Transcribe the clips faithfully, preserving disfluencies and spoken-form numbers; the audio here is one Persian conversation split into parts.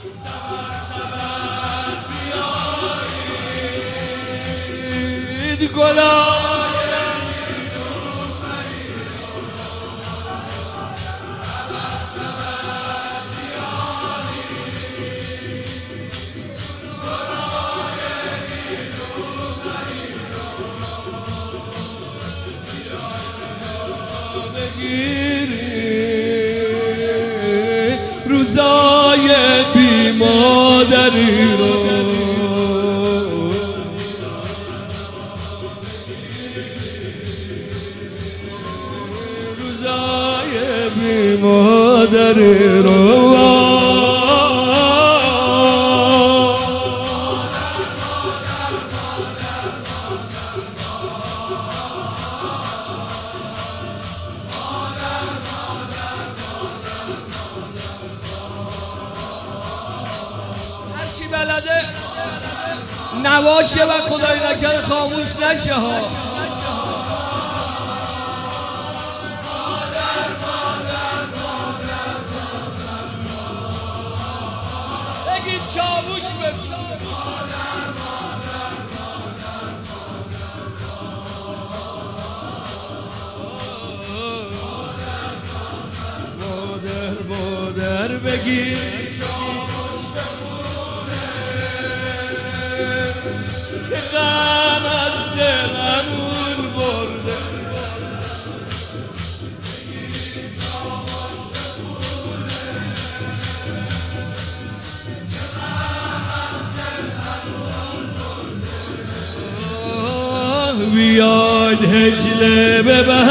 بیارید گلای بگیرید روزای بی مادری رو، روزای بی مادری رو. هرچی بلده نواشه و خدای نکرده خاموش نشه ها. بگید چاووش بپسید مادر مادر بگید که غم از دلمون برده. بیاید هجله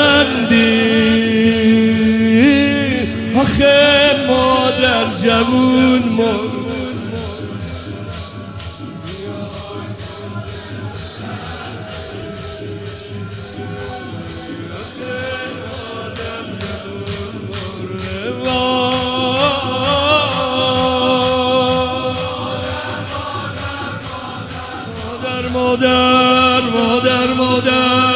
ببندید آخه مادر جوون مرد. مادر مادر مادر